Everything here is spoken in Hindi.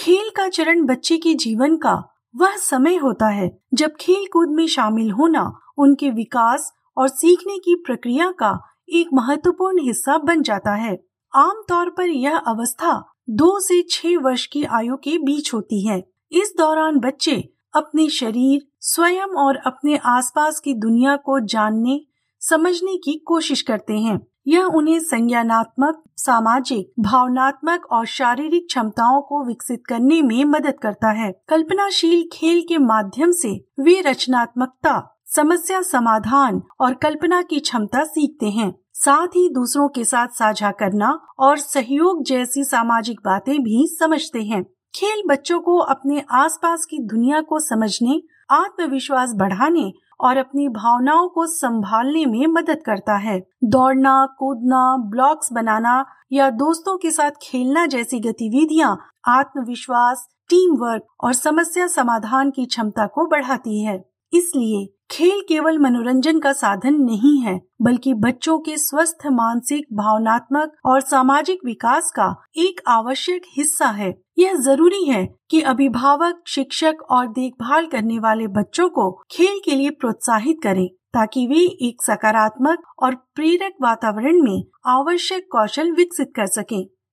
खेल का चरण बच्चे के जीवन का वह समय होता है जब खेल कूद में शामिल होना उनके विकास और सीखने की प्रक्रिया का एक महत्वपूर्ण हिस्सा बन जाता है। आमतौर पर यह अवस्था 2 से 6 वर्ष की आयु के बीच होती है। इस दौरान बच्चे अपने शरीर, स्वयं और अपने आसपास की दुनिया को जानने, समझने की कोशिश करते हैं। यह उन्हें संज्ञानात्मक, सामाजिक, भावनात्मक और शारीरिक क्षमताओं को विकसित करने में मदद करता है। कल्पनाशील खेल के माध्यम से वे रचनात्मकता, समस्या समाधान और कल्पना की क्षमता सीखते हैं। साथ ही दूसरों के साथ साझा करना और सहयोग जैसी सामाजिक बातें भी समझते हैं। खेल बच्चों को अपने आसपास की दुनिया को समझने, आत्मविश्वास बढ़ाने और अपनी भावनाओं को संभालने में मदद करता है। दौड़ना, कूदना, ब्लॉक्स बनाना या दोस्तों के साथ खेलना जैसी गतिविधियां आत्मविश्वास, टीम वर्क और समस्या समाधान की क्षमता को बढ़ाती है। इसलिए खेल केवल मनोरंजन का साधन नहीं है, बल्कि बच्चों के स्वस्थ मानसिक, भावनात्मक और सामाजिक विकास का एक आवश्यक हिस्सा है। यह जरूरी है कि अभिभावक, शिक्षक और देखभाल करने वाले बच्चों को खेल के लिए प्रोत्साहित करें, ताकि वे एक सकारात्मक और प्रेरक वातावरण में आवश्यक कौशल विकसित कर सकें।